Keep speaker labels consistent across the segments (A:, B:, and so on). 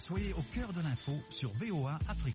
A: Soyez au cœur de l'info sur VOA Afrique.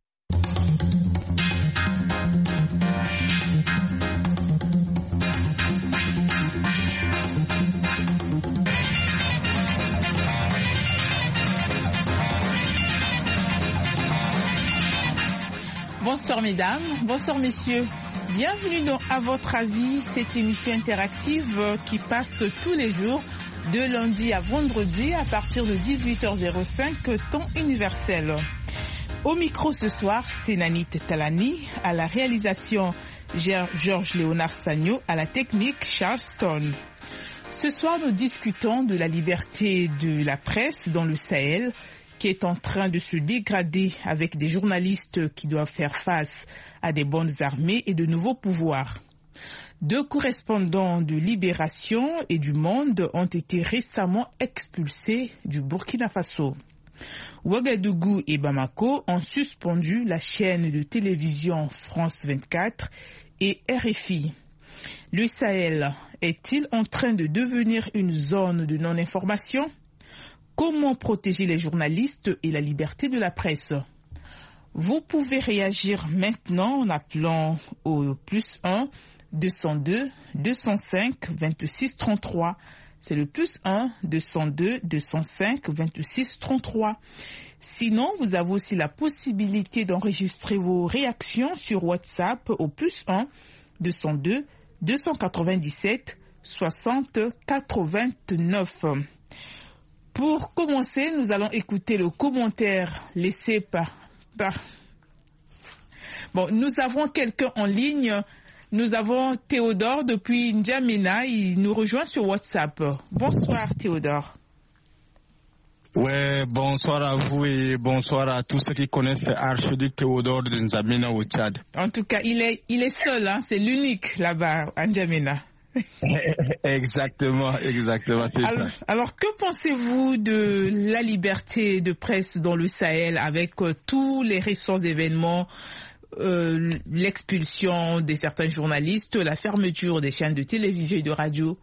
B: Bonsoir mesdames, bonsoir messieurs. Bienvenue dans À votre avis, cette émission interactive qui passe tous les jours de lundi à vendredi à partir de 18h05 temps universel. Au micro ce soir, c'est Nanit Talani, à la réalisation Georges Léonard Sagno, à la technique Charles Stone. Ce soir, nous discutons de la liberté de la presse dans le Sahel, qui est en train de se dégrader avec des journalistes qui doivent faire face à des bandes armées et de nouveaux pouvoirs. 2 correspondants de Libération et du Monde ont été récemment expulsés du Burkina Faso. Ouagadougou et Bamako ont suspendu la chaîne de télévision France 24 et RFI. Le Sahel est-il en train de devenir une zone de non-information ? Comment protéger les journalistes et la liberté de la presse? Vous pouvez réagir maintenant en appelant au +1 202 205 26 33. C'est le +1 202 205 26 33. Sinon, vous avez aussi la possibilité d'enregistrer vos réactions sur WhatsApp au +1 202 297 60 89. Pour commencer, nous allons écouter le commentaire laissé par... Bon, nous avons quelqu'un en ligne. Nous avons Théodore depuis N'Djamena. Il nous rejoint sur WhatsApp. Bonsoir Théodore.
C: Ouais, bonsoir à vous et bonsoir à tous ceux qui connaissent l'archiduc Théodore de N'Djamena au Tchad.
B: En tout cas, il est seul, hein, c'est l'unique là-bas à N'Djamena.
C: Exactement, c'est ça.
B: Alors, que pensez-vous de la liberté de presse dans le Sahel avec tous les récents événements, l'expulsion de certains journalistes, la fermeture des chaînes de télévision et de radio?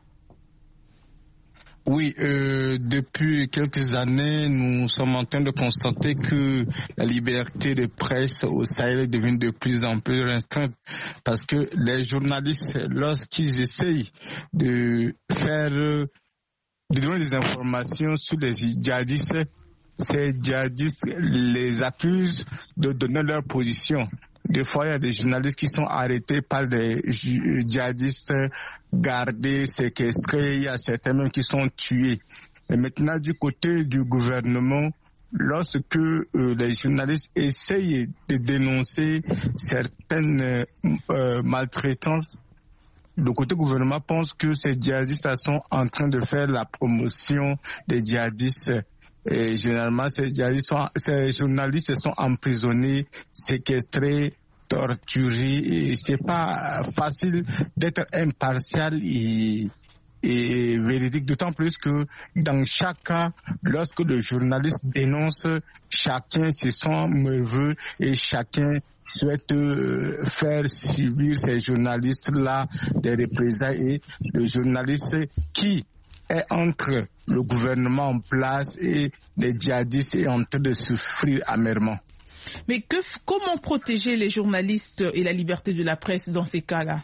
C: Oui, depuis quelques années, nous sommes en train de constater que la liberté de presse au Sahel est devenue de plus en plus restreinte parce que les journalistes, lorsqu'ils essayent de donner des informations sur les djihadistes, ces djihadistes les accusent de donner leur position. Des fois, il y a des journalistes qui sont arrêtés par des djihadistes, gardés, séquestrés. Il y a certains même qui sont tués. Et maintenant, du côté du gouvernement, lorsque les journalistes essayent de dénoncer certaines maltraitances, le côté gouvernement pense que ces djihadistes sont en train de faire la promotion des djihadistes. Et généralement, ces journalistes sont emprisonnés, séquestrés, torturés. Et c'est pas facile d'être impartial et véridique. D'autant plus que dans chaque cas, lorsque le journaliste dénonce, chacun se sent nerveux et chacun souhaite faire subir ces journalistes-là des représailles. Et le journaliste qui est entre le gouvernement en place et les djihadistes est en train de souffrir amèrement.
B: Mais comment protéger les journalistes et la liberté de la presse dans ces cas-là?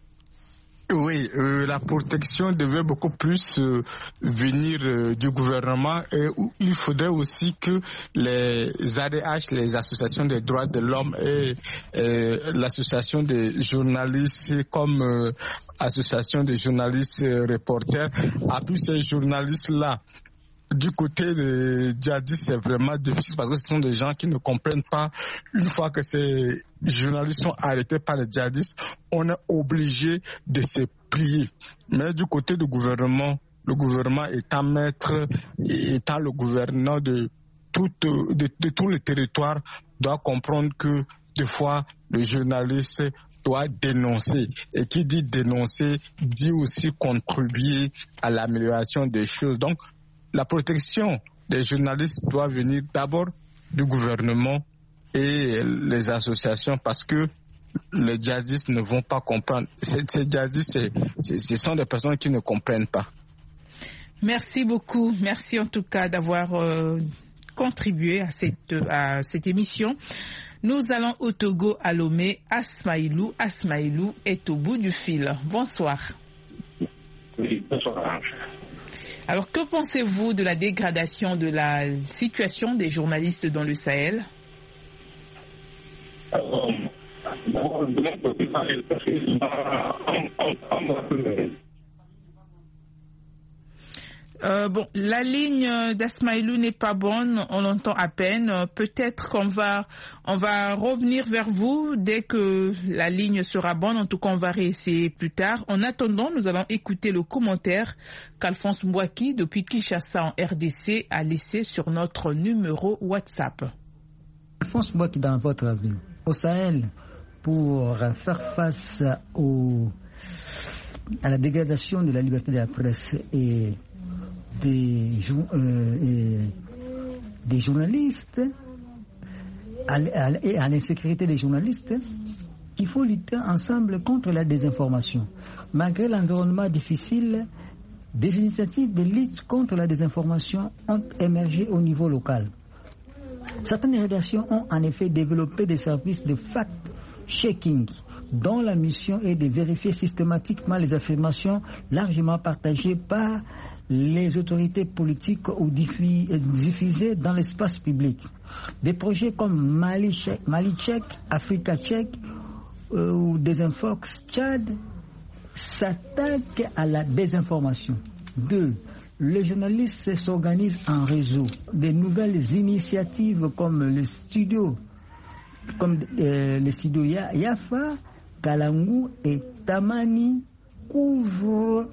C: Oui, la protection devait beaucoup plus venir du gouvernement et il faudrait aussi que les ADH, les associations des droits de l'homme et l'association des journalistes comme association des journalistes reporters appuient ces journalistes-là. Du côté des djihadistes, c'est vraiment difficile parce que ce sont des gens qui ne comprennent pas. Une fois que ces journalistes sont arrêtés par les djihadistes, on est obligé de se plier. Mais du côté du gouvernement, le gouvernement étant maître, étant le gouverneur de tout le territoire, doit comprendre que des fois, le journaliste doit dénoncer. Et qui dit dénoncer, dit aussi contribuer à l'amélioration des choses. Donc, la protection des journalistes doit venir d'abord du gouvernement et les associations parce que les djihadistes ne vont pas comprendre. Ces djihadistes, ce sont des personnes qui ne comprennent pas.
B: Merci beaucoup. Merci en tout cas d'avoir contribuer à cette émission. Nous allons au Togo, à Lomé. Asmaïlou est au bout du fil. Bonsoir.
D: Oui, bonsoir.
B: Alors, que pensez-vous de la dégradation de la situation des journalistes dans le Sahel? La ligne d'Asmaïlou n'est pas bonne, on l'entend à peine. Peut-être qu'on va revenir vers vous dès que la ligne sera bonne. En tout cas, on va réessayer plus tard. En attendant, nous allons écouter le commentaire qu'Alphonse Mbouaki, depuis Kinshasa en RDC, a laissé sur notre numéro WhatsApp.
E: Alphonse Mbouaki, dans votre avis, au Sahel, pour faire face à la dégradation de la liberté de la presse et des journalistes et à l'insécurité des journalistes, il faut lutter ensemble contre la désinformation. Malgré l'environnement difficile, des initiatives de lutte contre la désinformation ont émergé au niveau local. Certaines rédactions ont en effet développé des services de fact-checking dont la mission est de vérifier systématiquement les affirmations largement partagées par les autorités politiques ou diffusées dans l'espace public. Des projets comme Mali Check, Africa Check ou Desinfox Tchad s'attaquent à la désinformation. 2. Les journalistes s'organisent en réseau. Des nouvelles initiatives comme les studios Yafa, Kalangu et Tamani couvrent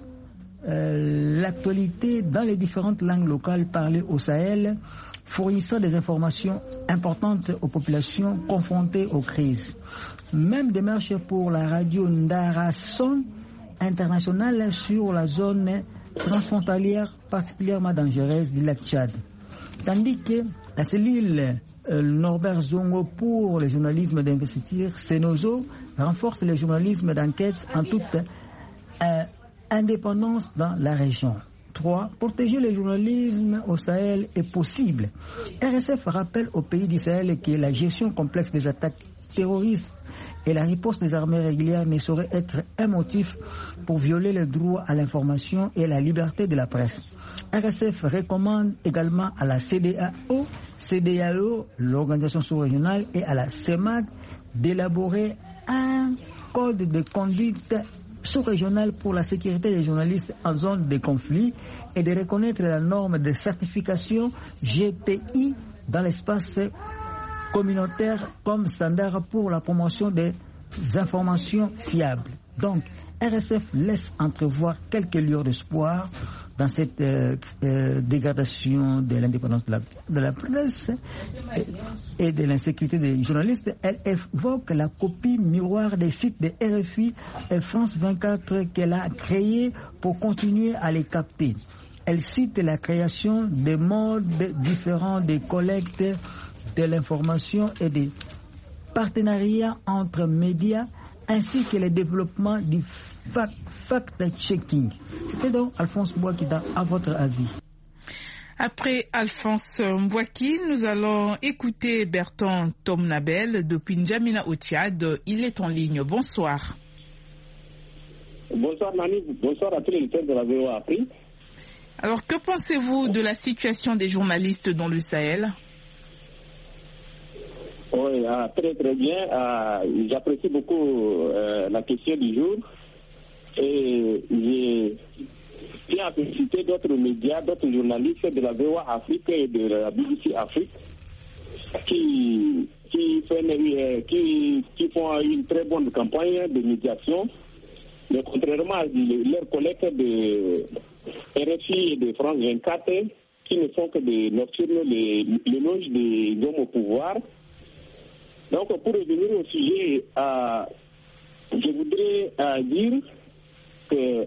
E: l'actualité dans les différentes langues locales parlées au Sahel, fournissant des informations importantes aux populations confrontées aux crises. Même démarche pour la radio Ndarason internationale sur la zone transfrontalière particulièrement dangereuse du lac Tchad. Tandis que la cellule Norbert Zongo pour le journalisme d'investiture, Senozo, renforce le journalisme d'enquête en toute indépendance dans la région. 3. Protéger le journalisme au Sahel est possible. RSF rappelle au pays du Sahel que la gestion complexe des attaques terroristes et la riposte des armées régulières ne saurait être un motif pour violer le droit à l'information et la liberté de la presse. RSF recommande également à la CEDEAO, l'organisation sous-régionale, et à la CEMAC d'élaborer un code de conduite sous-régional pour la sécurité des journalistes en zone de conflit et de reconnaître la norme de certification GPI dans l'espace communautaire comme standard pour la promotion des informations fiables. Donc, RSF laisse entrevoir quelques lueurs d'espoir dans cette dégradation de l'indépendance de la presse et de l'insécurité des journalistes. Elle évoque la copie miroir des sites de RFI et France 24 qu'elle a créés pour continuer à les capter. Elle cite la création de modes différents de collecte de l'information et des partenariats entre médias ainsi que le développement du fact-checking. C'était donc Alphonse Mbouaki, à votre avis.
B: Après Alphonse Mbouaki, nous allons écouter Bertrand Tomnabel depuis N'Djamena au Tchad. Il est en ligne. Bonsoir.
D: Bonsoir Mani, bonsoir à tous les lecteurs de la VOA Afrique.
B: Alors, que pensez-vous de la situation des journalistes dans le Sahel?
D: Oui, très très bien. J'apprécie beaucoup la question du jour. Et j'ai bien apprécié d'autres médias, d'autres journalistes de la VOA Afrique et de la BBC Afrique qui font une très bonne campagne de médiation. Mais contrairement à leurs collègues de RFI et de France 24 qui ne font que de nocturnes l'éloge des hommes au pouvoir. Donc, pour revenir au sujet, je voudrais dire que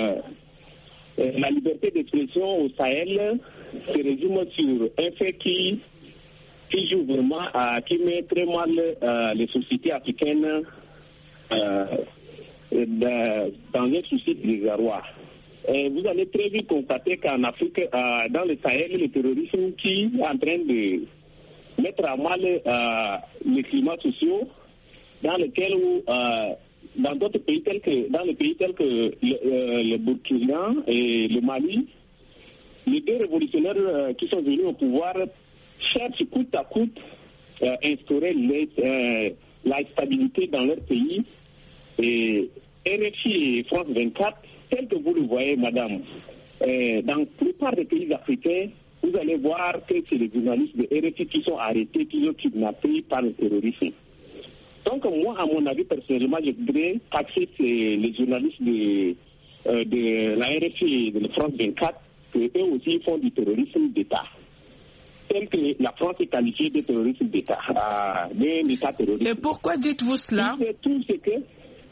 D: la liberté d'expression au Sahel se résume sur un fait qui joue vraiment, qui met très mal les sociétés africaines dans un souci de désarroi. vous allez très vite constater qu'en Afrique, dans le Sahel, le terrorisme qui est en train de mettre à mal les climats sociaux, dans lesquels dans d'autres pays tels que le Burkina et le Mali, les deux révolutionnaires qui sont venus au pouvoir cherchent coûte à coûte instaurer la stabilité dans leur pays. Et RFI et France 24, tel que vous le voyez, madame, dans la plupart des pays africains, vous allez voir que c'est les journalistes de RFI qui sont arrêtés, qui sont kidnappés par le terrorisme. Donc moi, à mon avis, personnellement, je voudrais taxer les journalistes de la RFI et de la France 24, qu'eux aussi font du terrorisme d'État. Tel que la France est qualifiée de terrorisme d'État, d'un État terroriste.
B: Et pourquoi dites-vous cela?
D: Tout ce que...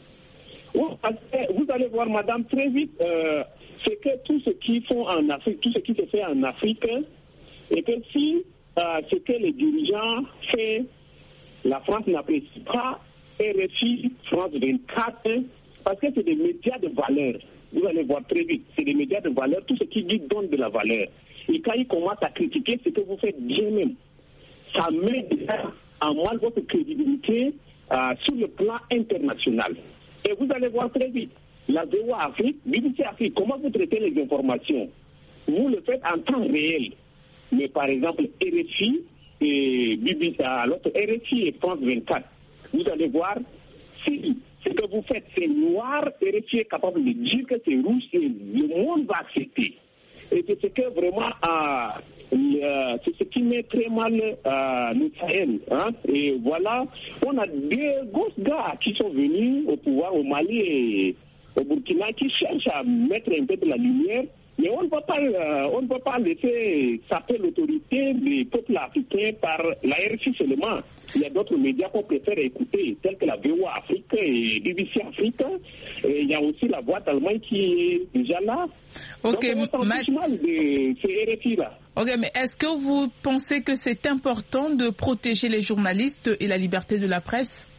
D: Vous allez voir, madame, très vite, c'est que tout ce qu'ils font en Afrique, tout ce qui se fait en Afrique, et que si ce que les dirigeants font, la France n'apprécie pas RFI, France 24, parce que c'est des médias de valeur. Vous allez voir très vite, c'est des médias de valeur, tout ce qui donne de la valeur. Et quand ils commencent à critiquer ce que vous faites bien même, ça met en mal votre crédibilité sur le plan international. Et vous allez voir très vite, la VOA Afrique, BBC Afrique, comment vous traitez les informations? Vous le faites en temps réel. Mais par exemple, RFI et BBC, l'autre RFI et France 24, vous allez voir, si ce que vous faites c'est noir, RFI est capable de dire que c'est rouge et le monde va accepter. Et c'est ce que vraiment, c'est ce qui met très mal le Sahel. Hein? Et voilà, on a deux gros gars qui sont venus au pouvoir au Mali et au Burkina qui cherchent à mettre un peu de la lumière. Mais on ne va pas laisser saper l'autorité des peuples africains par la RFI seulement. Il y a d'autres médias qu'on préfère écouter, tels que la VOA Afrique et BBC Afrique. Et il y a aussi la Voix d'Allemagne qui est déjà là.
B: Ok,
D: donc on s'en mal de ces RFI-là.
B: Ok, mais est-ce que vous pensez que c'est important de protéger les journalistes et la liberté de la presse?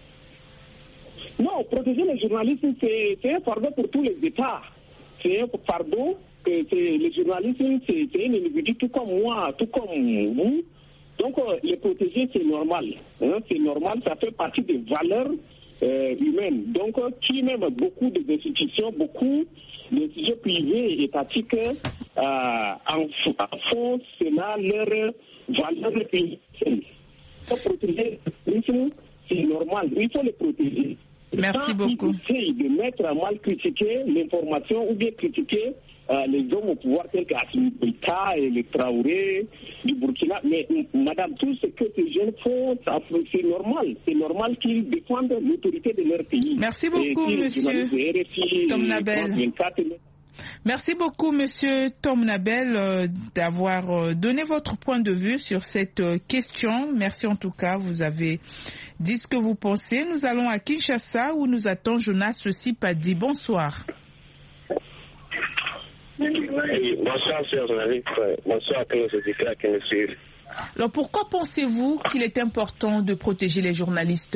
D: Non, protéger les journalistes, c'est un fardeau pour tous les États. C'est un fardeau. Les journalistes, c'est un individu tout comme moi, tout comme vous. Donc, les protéger, c'est normal. Hein, c'est normal, ça fait partie des valeurs humaines. Donc, qui même beaucoup d'institutions, beaucoup d'institutions privées et étatiques en font cela leur valeur humaine. Pour protéger les journalistes, c'est normal. Il faut les protéger.
B: Merci beaucoup.
D: Ils essayent de mettre à mal, critiquer l'information ou bien critiquer les hommes au pouvoir tels qu'Assimi Goïta et les Traoré du Burkina. Mais madame, tout ce que ces jeunes font, c'est normal. C'est normal qu'ils défendent l'autorité de leur pays.
B: Merci beaucoup, monsieur Tom Nabel. Merci beaucoup, monsieur Tom Nabel, d'avoir donné votre point de vue sur cette question. Merci en tout cas, vous avez dit ce que vous pensez. Nous allons à Kinshasa où nous attend Jonas Sipadi. Bonsoir.
F: Bonsoir, chers journalistes. Bonsoir à tous les auditeurs qui nous suivent.
B: Alors, pourquoi pensez-vous qu'il est important de protéger les journalistes?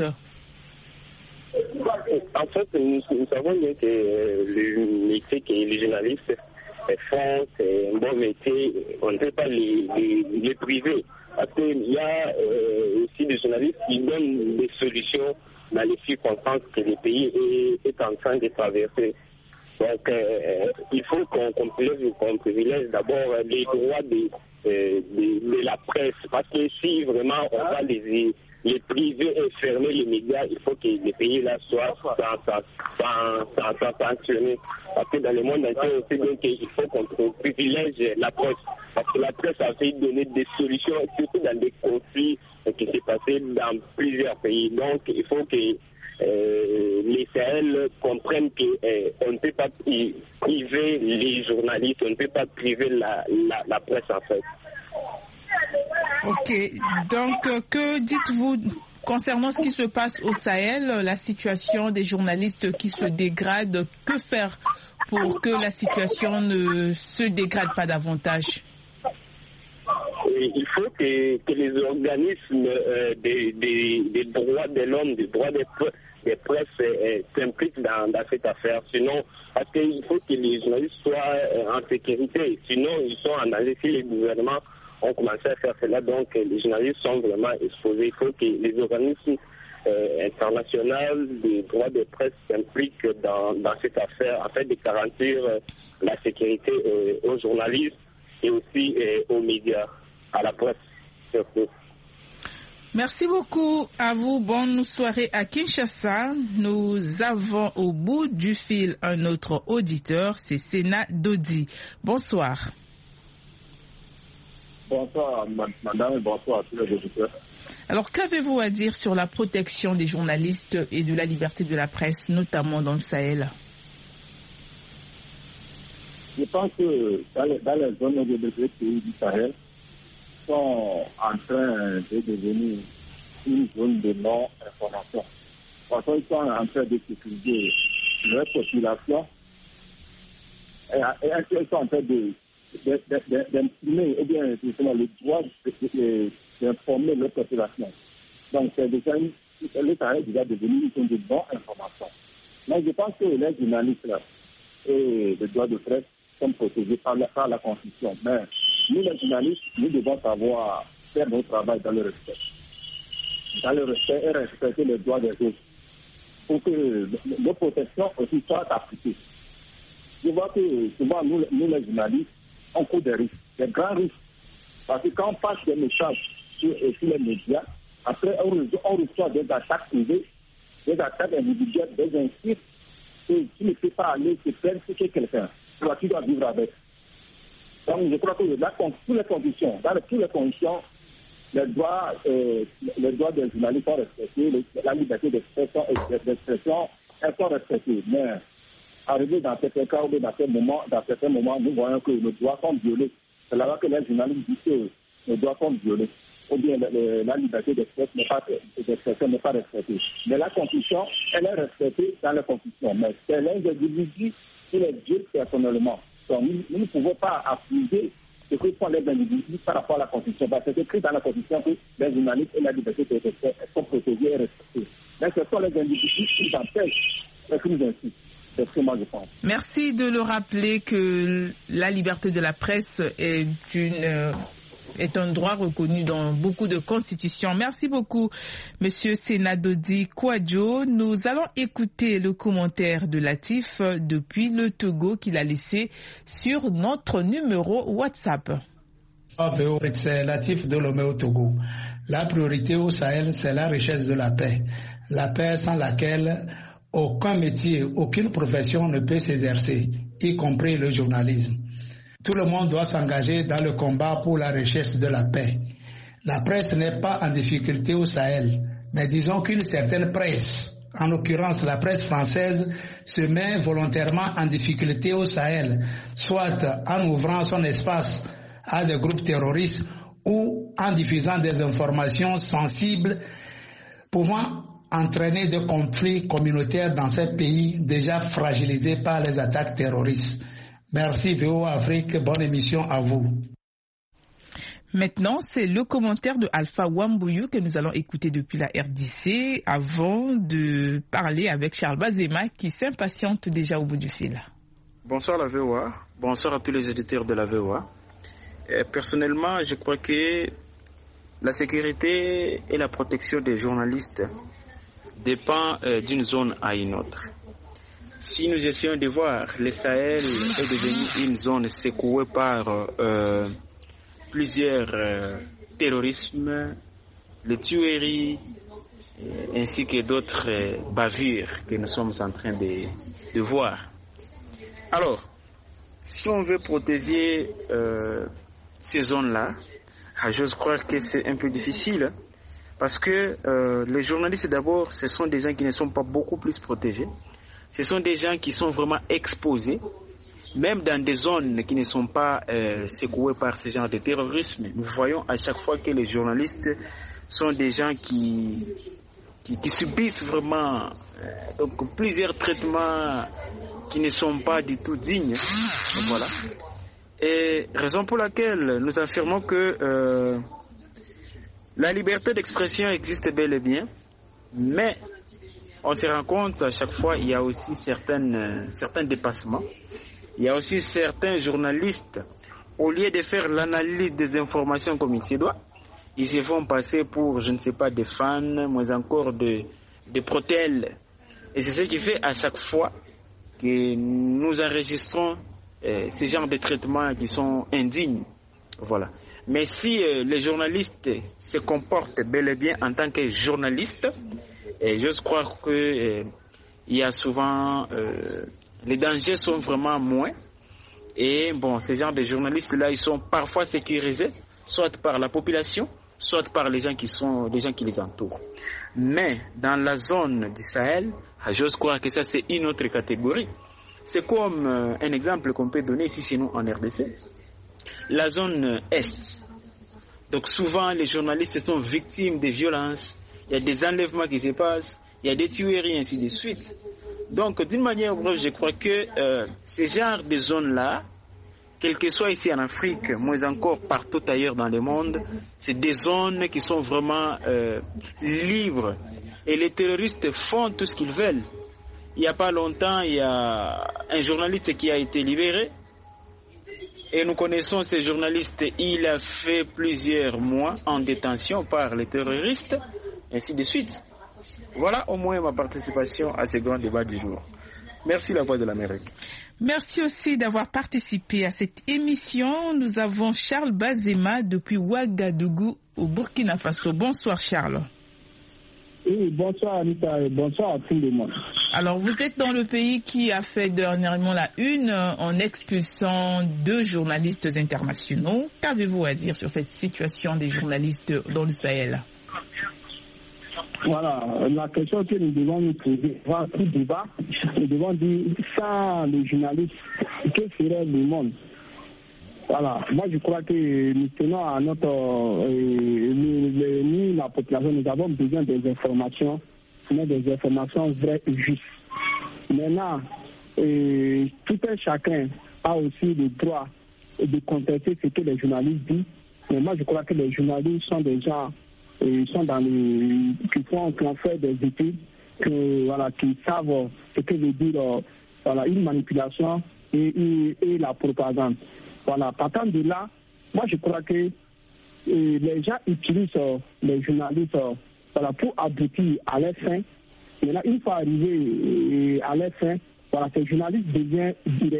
F: En fait, nous savons bien que le métier que les journalistes font, c'est un bon métier. On ne peut pas les priver. Parce qu'il y a aussi des journalistes qui donnent des solutions dans les circonstances que le pays est en train de traverser. Donc, il faut qu'on privilège d'abord les droits de la presse. Parce que si vraiment on va les priver et fermer les médias, il faut que les pays-là soient sanctionnés. Parce que dans le monde entier, on sait bien qu'il faut qu'on privilège la presse. Parce que la presse a fait donner des solutions, surtout dans des conflits qui s'est passé dans plusieurs pays. Donc, il faut que les Sahel comprennent qu'on ne peut pas priver les journalistes, on ne peut pas priver la presse en fait.
B: Ok, donc que dites-vous concernant ce qui se passe au Sahel, la situation des journalistes qui se dégrade? Que faire pour que la situation ne se dégrade pas davantage?
F: Oui, Et il faut que les organismes des droits de l'homme, des droits des presses s'impliquent dans cette affaire. Sinon, parce qu'il faut que les journalistes soient en sécurité. Sinon, ils sont en danger. Si les gouvernements ont commencé à faire cela, donc les journalistes sont vraiment exposés. Il faut que les organismes internationaux des droits de presse s'impliquent dans cette affaire afin de garantir la sécurité aux journalistes et aussi aux médias, à la presse surtout.
B: Merci beaucoup à vous. Bonne soirée à Kinshasa. Nous avons au bout du fil un autre auditeur, c'est Sena Dodi. Bonsoir.
G: Bonsoir madame et bonsoir à tous les auditeurs.
B: Alors, qu'avez-vous à dire sur la protection des journalistes et de la liberté de la presse, notamment dans le Sahel?
G: Je pense que dans les zones de pays du Sahel sont en train de devenir une zone de non-information. Parce qu'ils sont en train de sécuriser leur population et ils sont en train d'imprimer, ou bien justement le droit d'informer leur population. Donc c'est déjà le Sahel est déjà devenu une zone de non-information. Mais je pense que les journalistes là, et les droits de presse sont protégés par la Constitution. Mais nous les journalistes, nous devons savoir faire notre travail dans le respect. Dans le respect et respecter les droits des autres. Pour que nos protections aussi soient appliquées. Je vois que souvent nous les journalistes, on court des risques, des grands risques. Parce que quand on passe des messages sur les médias, après on reçoit des attaques privées, des attaques individuelles, des insultes, et tu ne peux pas aller te persécuter quelqu'un. Tu dois vivre avec. Donc je crois que dans toutes les conditions, les droits des journalistes sont respectés, la liberté d'expression elles sont respectées. Mais arrivé dans certains cas ou dans certains moments, nous voyons que nos droits sont violés. C'est là que les journalistes disent que nos droits sont violés. Ou bien la liberté d'expression n'est pas respectée. Mais la Constitution, elle est respectée dans la Constitution. Mais c'est l'un des individus qui les viole personnellement. Donc nous ne pouvons pas accuser ce que font les individus par rapport à la Constitution. Parce que c'est écrit dans la Constitution que les journalistes et la liberté d'expression sont protégés et respectés. Mais ce sont les individus qui empêchent les crimes d'insulte. C'est ce que moi je pense.
B: Merci de le rappeler que la liberté de la presse est un droit reconnu dans beaucoup de constitutions. Merci beaucoup, Monsieur Senadodi Kouadjo. Nous allons écouter le commentaire de Latif depuis le Togo qu'il a laissé sur notre numéro WhatsApp.
H: C'est Latif de Lomé au Togo. La priorité au Sahel, c'est la richesse de la paix. La paix sans laquelle aucun métier, aucune profession ne peut s'exercer, y compris le journalisme. Tout le monde doit s'engager dans le combat pour la recherche de la paix. La presse n'est pas en difficulté au Sahel, mais disons qu'une certaine presse, en l'occurrence la presse française, se met volontairement en difficulté au Sahel, soit en ouvrant son espace à des groupes terroristes ou en diffusant des informations sensibles pouvant entraîner des conflits communautaires dans ces pays déjà fragilisés par les attaques terroristes. Merci VOA Afrique, bonne émission à vous.
B: Maintenant, c'est le commentaire de Alpha Wambouyou que nous allons écouter depuis la RDC avant de parler avec Charles Bazema qui s'impatiente déjà au bout du fil.
I: Bonsoir la VOA, bonsoir à tous les éditeurs de la VOA. Personnellement, je crois que la sécurité et la protection des journalistes dépend d'une zone à une autre. Si nous essayons de voir, le Sahel est devenu une zone secouée par plusieurs terrorismes, les tueries, ainsi que d'autres bavures que nous sommes en train de voir. Alors, si on veut protéger ces zones-là, j'ose croire que c'est un peu difficile, parce que les journalistes d'abord, ce sont des gens qui ne sont pas beaucoup plus protégés. Ce sont des gens qui sont vraiment exposés, même dans des zones qui ne sont pas secouées par ce genre de terrorisme. Nous voyons à chaque fois que les journalistes sont des gens qui subissent vraiment donc plusieurs traitements qui ne sont pas du tout dignes. Voilà. Et raison pour laquelle nous affirmons que la liberté d'expression existe bel et bien, mais on se rend compte à chaque fois il y a aussi certains dépassements. Il y a aussi certains journalistes, au lieu de faire l'analyse des informations comme il se doit, ils se font passer pour, je ne sais pas, des fans, mais encore des protèles. Et c'est ce qui fait à chaque fois que nous enregistrons ces genres de traitements qui sont indignes. Voilà. Mais si les journalistes se comportent bel et bien en tant que journalistes, j'ose croire que il y a souvent les dangers sont vraiment moins. Et bon, ces genres de journalistes-là, ils sont parfois sécurisés, soit par la population, soit par les gens qui les entourent. Mais dans la zone du Sahel, j'ose croire que ça c'est une autre catégorie. C'est comme un exemple qu'on peut donner ici chez nous en RDC. La zone Est. Donc souvent les journalistes sont victimes de violences, il y a des enlèvements qui se passent, il y a des tueries, ainsi de suite. Donc d'une manière ou d'une autre, je crois que ces genres de zones-là, quel que soit ici en Afrique, mais encore partout ailleurs dans le monde, c'est des zones qui sont vraiment libres. Et les terroristes font tout ce qu'ils veulent. Il n'y a pas longtemps, il y a un journaliste qui a été libéré. Et nous connaissons ce journaliste, il a fait plusieurs mois en détention par les terroristes, ainsi de suite. Voilà au moins ma participation à ce grand débat du jour. Merci la Voix de l'Amérique.
B: Merci aussi d'avoir participé à cette émission. Nous avons Charles Bazema depuis Ouagadougou au Burkina Faso. Bonsoir Charles.
J: Oui, bonsoir Anita et bonsoir à tout le monde.
B: Alors vous êtes dans le pays qui a fait dernièrement la une en expulsant 2 journalistes internationaux. Qu'avez-vous à dire sur cette situation des journalistes dans le Sahel?
J: Voilà, la question que nous devons nous poser avant tout débat, nous devons dire sans les journalistes, que ferait le monde? Voilà, moi je crois que nous tenons à notre, nous, la population, nous avons besoin des informations, mais des informations vraies et justes. Maintenant, tout un chacun a aussi le droit de contester ce que les journalistes disent, mais moi je crois que les journalistes sont des gens sont dans qui ont fait des études, qui savent ce que veut dire une manipulation et la propagande. Voilà, partant de là, moi je crois que les gens utilisent les journalistes pour aboutir à leur fin. Maintenant, une fois arrivé à leur fin, ces journalistes deviennent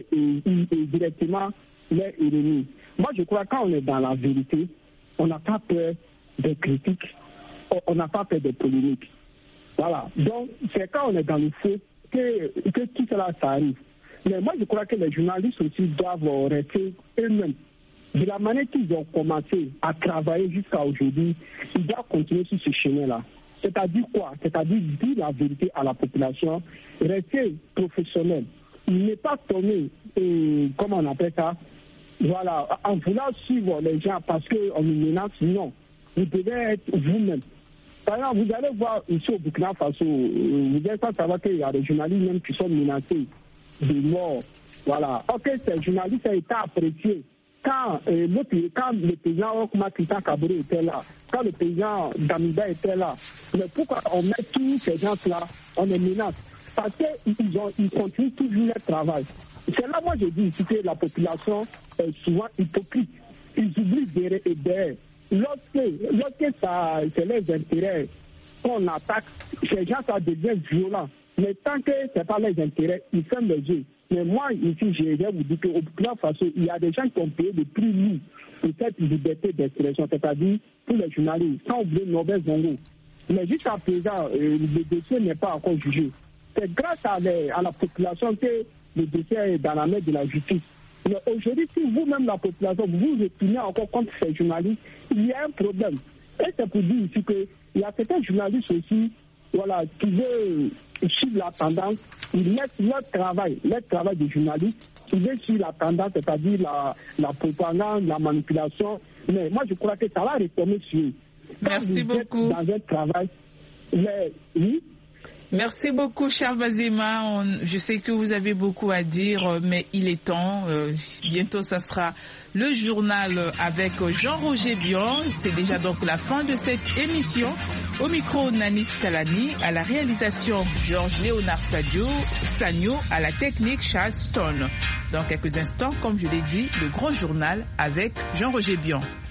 J: directement leurs ennemis. Moi je crois que quand on est dans la vérité, on n'a pas peur des critiques, on n'a pas peur des polémiques. Voilà. Donc, c'est quand on est dans le feu que tout cela arrive. Mais moi, je crois que les journalistes aussi doivent rester eux-mêmes. De la manière qu'ils ont commencé à travailler jusqu'à aujourd'hui, ils doivent continuer sur ce chemin-là. C'est-à-dire quoi? C'est-à-dire dire la vérité à la population, rester professionnel. Ne pas tomber, comment on appelle ça? Voilà, en voulant suivre les gens parce qu'on nous menace, non. Vous devez être vous-même. Par exemple, vous allez voir ici au Burkina Faso, vous allez pas savoir qu'il y a des journalistes même qui sont menacés de mort. Voilà. Ok, ces journalistes ont été appréciés. Quand le président Macky Sall était là, quand le président Damiba était là, mais pourquoi on met tous ces gens-là, on les menace? Parce qu'ils continuent toujours leur travail. C'est là, moi, je dis ici que la population est souvent hypocrite. Ils oublient derrière. Lorsque c'est les intérêts qu'on attaque, ces gens, ça devient violent. Mais tant que ce n'est pas les intérêts, ils ferment les yeux. Mais moi, ici, je vais vous dire qu'au Burkina Faso, il y a des gens qui ont payé le prix lourd pour cette liberté d'expression, c'est-à-dire pour les journalistes, sans oublier Norbert Zongo. Mais jusqu'à présent, le dossier n'est pas encore jugé. C'est grâce à la population que le dossier est dans la main de la justice. Mais aujourd'hui, si vous-même, la population, vous retournez encore contre ces journalistes, il y a un problème. Et c'est pour dire ici qu'il y a certains journalistes aussi, qui veulent suivre la tendance, ils mettent leur travail de journaliste, ils veulent suivre la tendance, c'est-à-dire la propagande, la manipulation. Mais moi, je crois que ça va retomber sur eux.
B: Merci beaucoup.
J: Dans un travail, oui.
B: Merci beaucoup, Charles Bazema. Je sais que vous avez beaucoup à dire, mais il est temps. Bientôt, ça sera le journal avec Jean-Roger Bion. C'est déjà donc la fin de cette émission. Au micro, Nanit Talani. À la réalisation, Georges Léonard Sagno. À la technique, Charles Stone. Dans quelques instants, comme je l'ai dit, le grand journal avec Jean-Roger Bion.